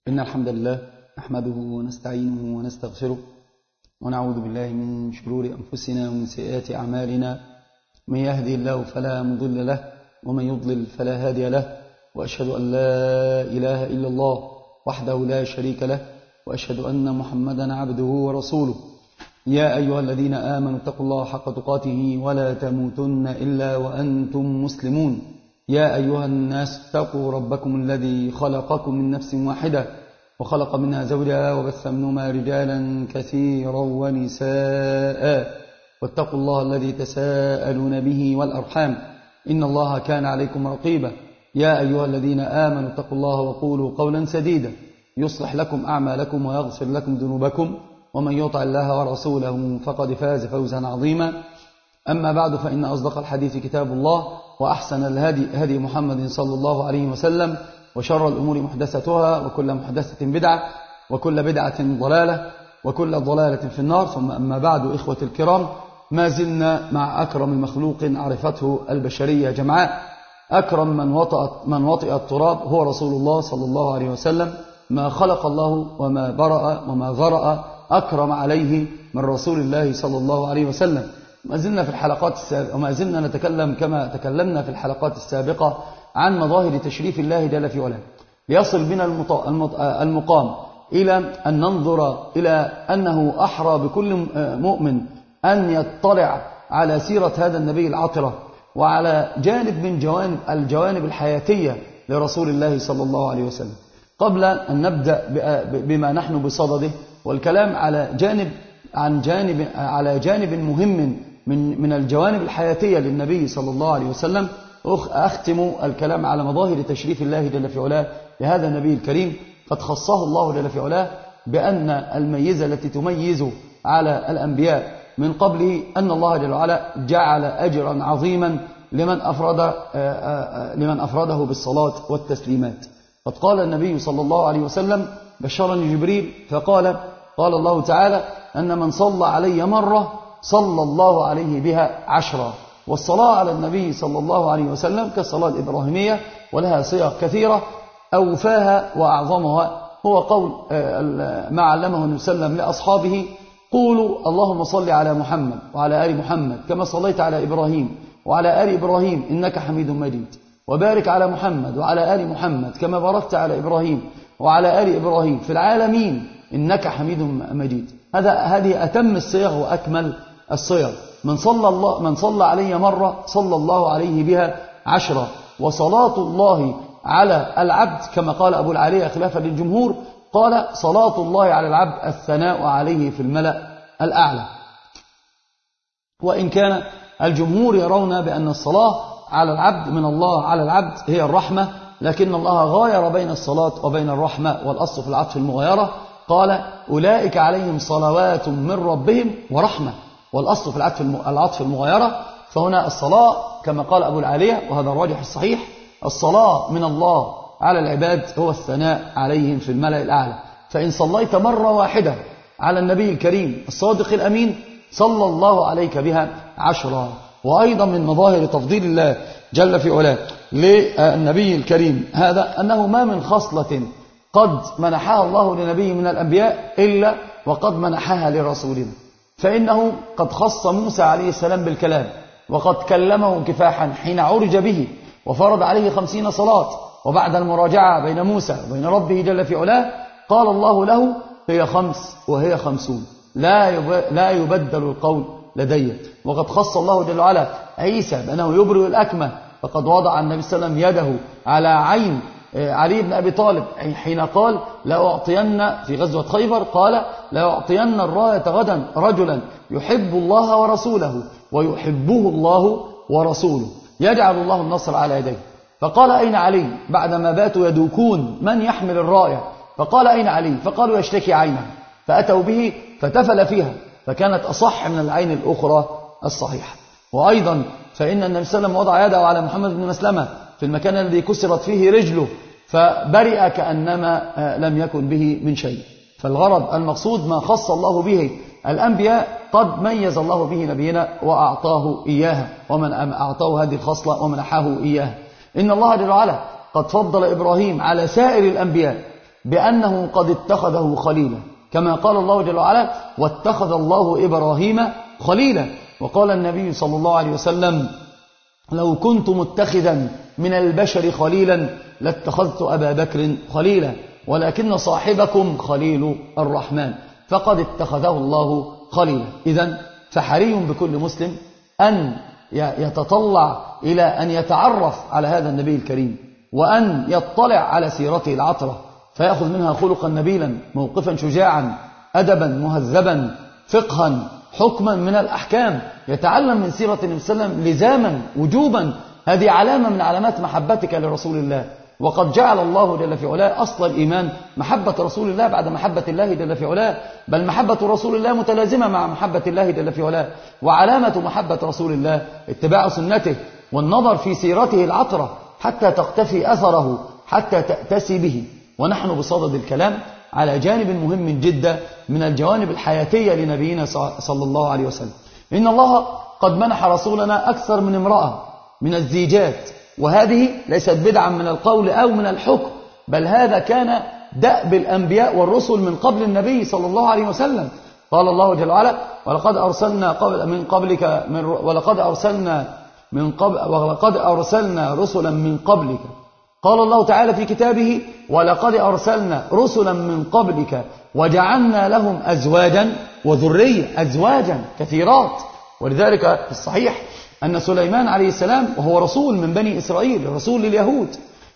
إن الحمد لله نحمده ونستعينه ونستغفره ونعوذ بالله من شرور أنفسنا ومن سيئات أعمالنا. من يهدي الله فلا مضل له ومن يضلل فلا هادي له، وأشهد أن لا إله إلا الله وحده لا شريك له، وأشهد أن محمدا عبده ورسوله. يا أيها الذين آمنوا اتقوا الله حق تقاته ولا تموتن إلا وأنتم مسلمون. يا أيها الناس اتقوا ربكم الذي خلقكم من نفس واحدة وخلق منها زوجها وبث منهما رجالا كثيرا ونساء، واتقوا الله الذي تساءلون به والأرحام إن الله كان عليكم رقيبا. يا أيها الذين آمنوا اتقوا الله وقولوا قولا سديدا يصلح لكم أعمالكم ويغفر لكم ذنوبكم، ومن يطع الله ورسوله فقد فاز فوزا عظيما. أما بعد، فإن أصدق الحديث كتاب الله، وأحسن الهدي هدي محمد صلى الله عليه وسلم، وشر الأمور محدثتها، وكل محدثة بدعة، وكل بدعة ضلالة، وكل ضلالة في النار. ثم أما بعد، إخوة الكرام، ما زلنا مع أكرم مخلوق عرفته البشرية جمعاء. أكرم من وطئ التراب هو رسول الله صلى الله عليه وسلم. ما خلق الله وما برأ وما ذرأ أكرم عليه من رسول الله صلى الله عليه وسلم. ما زلنا في الحلقات السابقة، وما زلنا نتكلم كما تكلمنا في الحلقات السابقة عن مظاهر تشريف الله جل في علاه، ليصل بنا المقام إلى أن ننظر إلى أنه أحرى بكل مؤمن أن يطلع على سيرة هذا النبي العطرة، وعلى جانب من الجوانب الحياتية لرسول الله صلى الله عليه وسلم. قبل أن نبدأ بما نحن بصدده والكلام على جانب مهم من الجوانب الحياتية للنبي صلى الله عليه وسلم، أختم الكلام على مظاهر تشريف الله جل في علاه لهذا النبي الكريم. قد خصه الله جل في علاه بأن الميزة التي تميز على الأنبياء من قبله أن الله جل وعلا جعل أجرا عظيما لمن أفرده بالصلاة والتسليمات. قد قال النبي صلى الله عليه وسلم بشرني جبريل فقال الله تعالى أن من صلى علي مرة صلى الله عليه بها 10. والصلاة على النبي صلى الله عليه وسلم كالصلاة الإبراهيمية، ولها صيغ كثيرة، أوفاها وأعظمها هو قول ما علمه النبي صلى الله عليه وسلم لأصحابه: قولوا اللهم صل على محمد وعلى آل محمد كما صليت على إبراهيم وعلى آل إبراهيم إنك حميد مجيد، وبارك على محمد وعلى آل محمد كما باركت على إبراهيم وعلى آل إبراهيم في العالمين إنك حميد مجيد. هذه أتم الصيغ وأكمل الصيغ. من صلى علي مرة صلى الله عليه بها 10. وصلاة الله على العبد كما قال أبو العالية خلافا للجمهور، قال صلاة الله على العبد الثناء عليه في الملأ الأعلى. وإن كان الجمهور يرون بأن الصلاة على العبد من الله على العبد هي الرحمة، لكن الله غاير بين الصلاة وبين الرحمة، والأصل في العطف المغايرة. قال أولئك عليهم صلوات من ربهم ورحمة، والأصل في العطف المغايرة. فهنا الصلاة كما قال أبو العالية، وهذا الراجح الصحيح، الصلاة من الله على العباد هو الثناء عليهم في الملأ الأعلى. فإن صليت مرة واحدة على النبي الكريم الصادق الأمين صلى الله عليك بها 10. وأيضا من مظاهر تفضيل الله جل في علاه للنبي الكريم هذا أنه ما من خصلة قد منحها الله لنبي من الأنبياء إلا وقد منحها لرسولنا. فإنه قد خص موسى عليه السلام بالكلام، وقد كلمه كفاحا حين عرج به، وفرض عليه 50 صلاة. وبعد المراجعة بين موسى وبين ربه جل في علاه قال الله له: هي 5 وهي 50، لا يبدل القول لدي. وقد خص الله جل وعلا عيسى بأنه يبرئ الأكمة، فقد وضع النبي صلى الله عليه وسلم يده على عين علي بن أبي طالب حين قال: لأعطين في غزوة خيبر، قال: لأعطين الراية غدا رجلا يحب الله ورسوله ويحبه الله ورسوله، يجعل الله النصر على يديه. فقال: أين علي؟ بعدما باتوا يدوكون من يحمل الراية، فقال: أين علي؟ فقالوا: يشتكي عينه، فأتوا به فتفل فيها، فكانت أصح من العين الأخرى الصحيحة. وأيضا فإن النبي صلى الله عليه وسلم وضع يده على محمد بن مسلمة في المكان الذي كسرت فيه رجله، فبرئ كأنما لم يكن به من شيء. فالغرض المقصود ما خص الله به الأنبياء قد ميز الله به نبينا وأعطاه إياها، ومن أعطاه هذه الخصلة ومنحه إياها. إن الله جل وعلا قد فضل إبراهيم على سائر الأنبياء بأنه قد اتخذه خليلا، كما قال الله جل وعلا: واتخذ الله إبراهيم خليلا. وقال النبي صلى الله عليه وسلم: لو كنت متخذا من البشر خليلا لاتخذت أبا بكر خليلا، ولكن صاحبكم خليل الرحمن فقد اتخذه الله خليلا. إذن فحري بكل مسلم أن يتطلع إلى أن يتعرف على هذا النبي الكريم، وأن يطلع على سيرته العطرة فيأخذ منها خلقا نبيلا، موقفا شجاعا، أدبا مهذبا، فقها، حكما من الأحكام، يتعلم من سيرة النبي صلى الله عليه وسلم لزاما وجوبا. هذه علامة من علامات محبتك لرسول الله. وقد جعل الله جل في علاه أصل الإيمان محبة رسول الله بعد محبة الله جل في علاه، بل محبة رسول الله متلازمة مع محبة الله جل في علاه. وعلامة محبة رسول الله اتباع سنته والنظر في سيرته العطرة حتى تقتفي أثره، حتى تأتسي به. ونحن بصدد الكلام على جانب مهم جدا من الجوانب الحياتية لنبينا صلى الله عليه وسلم. إن الله قد منح رسولنا أكثر من امرأة من الزيجات، وهذه ليست بدعا من القول أو من الحكم، بل هذا كان دأب الأنبياء والرسل من قبل النبي صلى الله عليه وسلم. قال الله جل وعلا: ولقد أرسلنا رسلا من قبلك. قال الله تعالى في كتابه: ولقد أرسلنا رسلا من قبلك وجعلنا لهم أزواجا وذرية، أزواجا كثيرات. ولذلك في الصحيح أن سليمان عليه السلام، وهو رسول من بني إسرائيل، رسول لليهود،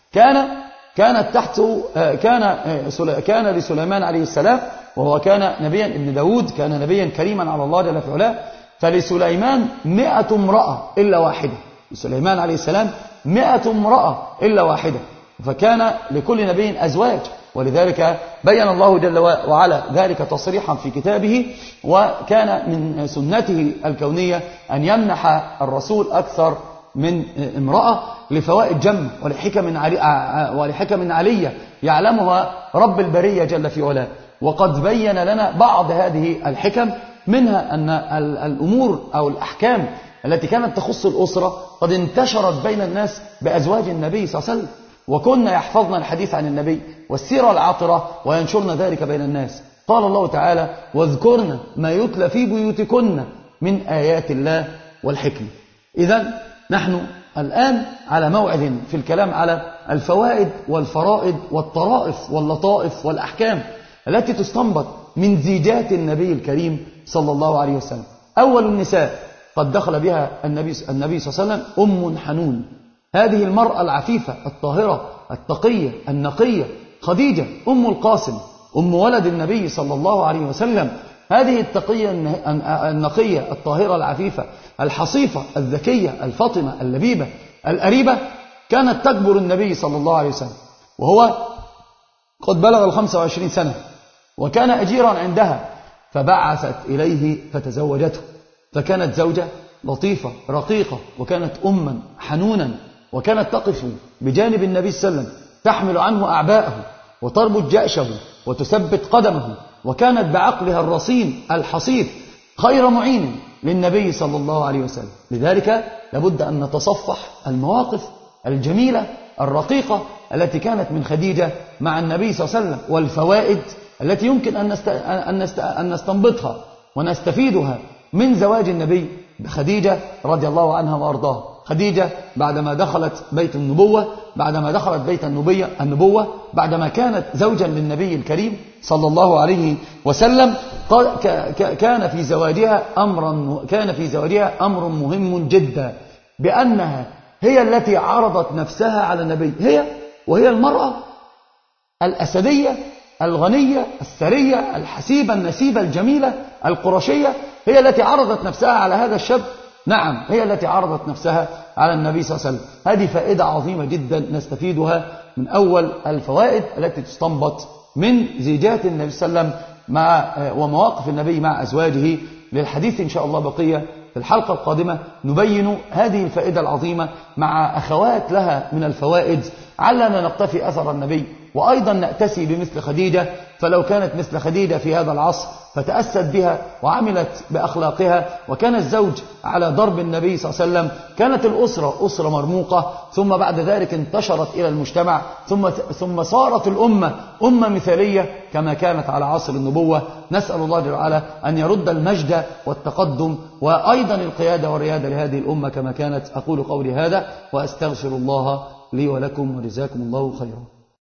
كان لسليمان عليه السلام، وهو كان نبيا، ابن داود كان نبيا كريما على الله جل في علاه، فلسليمان 100 امرأة إلا واحدة. لسليمان عليه السلام 100 امرأة إلا واحدة، فكان لكل نبي أزواج. ولذلك بين الله جل وعلا ذلك تصريحا في كتابه. وكان من سنته الكونية أن يمنح الرسول أكثر من امرأة لفوائد جمة ولحكم علية يعلمها رب البرية جل في علاه. وقد بين لنا بعض هذه الحكم، منها أن الأمور أو الأحكام التي كانت تخص الأسرة قد انتشرت بين الناس بأزواج النبي صلى الله عليه وسلم، وكنا يحفظن الحديث عن النبي والسيرة العطرة وينشرن ذلك بين الناس. قال الله تعالى: واذكرن ما يتلى في بيوتكن من آيات الله والحكمة. إذن نحن الآن على موعد في الكلام على الفوائد والفرائض والطرائف واللطائف والأحكام التي تستنبط من زيجات النبي الكريم صلى الله عليه وسلم. أول النساء قد دخل بها النبي صلى الله عليه وسلم أم حنون، هذه المرأة العفيفة الطاهرة التقية النقية، خديجة أم القاسم، أم ولد النبي صلى الله عليه وسلم. هذه التقية النقية الطاهرة العفيفة الحصيفة الذكية الفاطمة اللبيبة الأريبة كانت تكبر النبي صلى الله عليه وسلم، وهو قد بلغ 25 سنة، وكان أجيرا عندها، فبعثت إليه فتزوجته، فكانت زوجة لطيفة رقيقة، وكانت أما حنونا، وكانت تقف بجانب النبي صلى الله عليه وسلم تحمل عنه أعباءه وتربط جأشه وتثبت قدمه، وكانت بعقلها الرصين الحصيف خير معين للنبي صلى الله عليه وسلم. لذلك لابد أن نتصفح المواقف الجميلة الرقيقة التي كانت من خديجة مع النبي صلى الله عليه وسلم، والفوائد التي يمكن أن نستنبطها ونستفيدها من زواج النبي بخديجة رضي الله عنها وأرضاها. خديجة بعدما دخلت بيت النبوة، بعدما كانت زوجا للنبي الكريم صلى الله عليه وسلم، كان في زواجها أمر مهم جدا، بأنها هي التي عرضت نفسها على النبي، وهي المرأة الأسدية الغنية الثرية الحسيبة النسيبة الجميلة القرشية، هي التي عرضت نفسها على هذا الشاب. نعم، هي التي عرضت نفسها على النبي صلى الله عليه وسلم. هذه فائدة عظيمة جدا نستفيدها من أول الفوائد التي تستنبط من زيجات النبي صلى الله عليه وسلم ومواقف النبي مع أزواجه. للحديث إن شاء الله بقية في الحلقة القادمة، نبين هذه الفائدة العظيمة مع أخوات لها من الفوائد، علنا نقتفي أثر النبي وأيضا نأتسي بمثل خديجة، فلو كانت مثل خديجة في هذا العصر فتأست بها وعملت بأخلاقها وكان الزوج على ضرب النبي صلى الله عليه وسلم، كانت الأسرة أسرة مرموقة، ثم بعد ذلك انتشرت إلى المجتمع، ثم صارت الأمة أمة مثالية كما كانت على عصر النبوة. نسأل الله جل وعلا أن يرد المجد والتقدم وأيضا القيادة والريادة لهذه الأمة كما كانت. أقول قولي هذا وأستغفر الله لي ولكم وجزاكم الله خيرا.